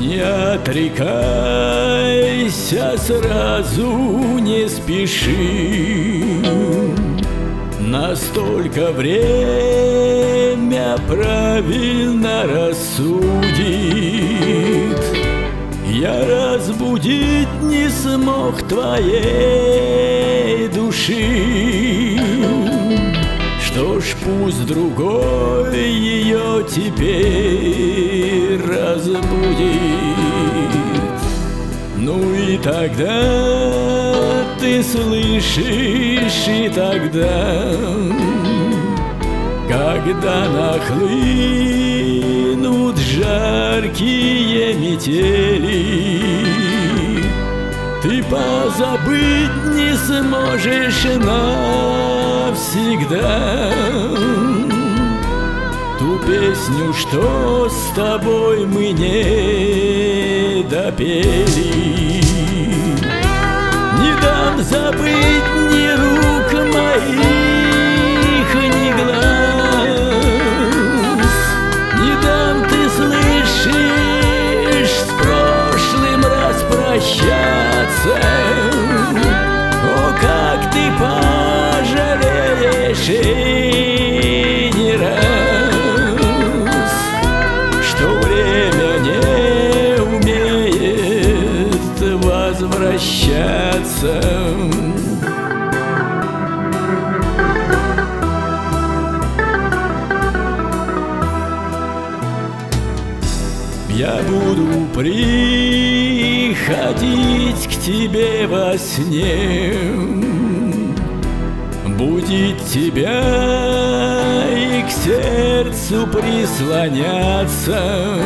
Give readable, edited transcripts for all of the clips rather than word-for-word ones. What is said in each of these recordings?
Не отрекайся сразу, не спеши. Настолько время правильно рассудит. Я разбудить не смог твоей души. Что ж, пусть другой ее теперь разбудит. Ну и тогда ты слышишь, и тогда, когда нахлынут жаркие метели, ты позабыть не сможешь навсегда ту песню, что с тобой мы не допели. Не дам забыть ни рук моих, ни глаз. Не дам, ты слышишь, с прошлым распрощаться. О, как ты пожалеешь, и не раз, что время не умеет возвращаться. Я буду приходить к тебе во сне, будить тебя и к сердцу прислоняться.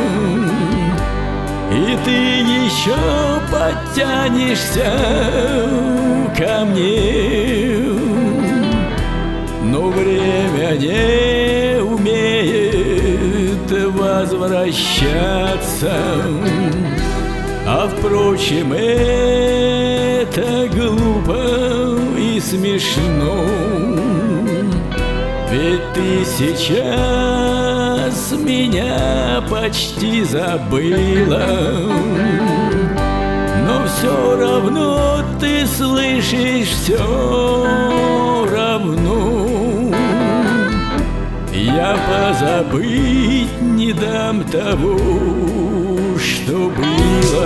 И ты еще подтянешься ко мне, но время не умеет возвращаться. А впрочем, это глупо и смешно, ведь ты сейчас меня почти забыла. Но все равно ты слышишь, все равно я позабыть не дам того, что было.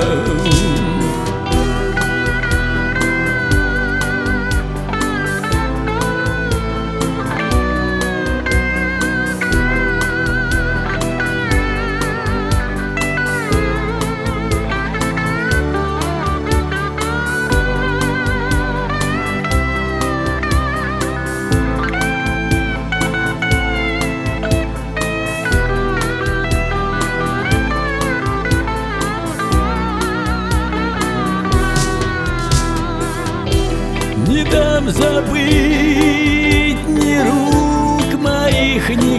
Не дам забыть ни рук моих, ни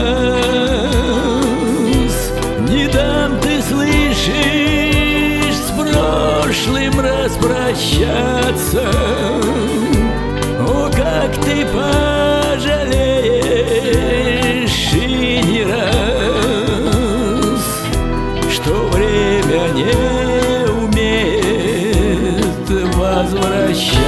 глаз. Не дам, ты слышишь, с прошлым распрощаться. О, как ты пожалеешь, и не раз, что время не умеет возвращаться.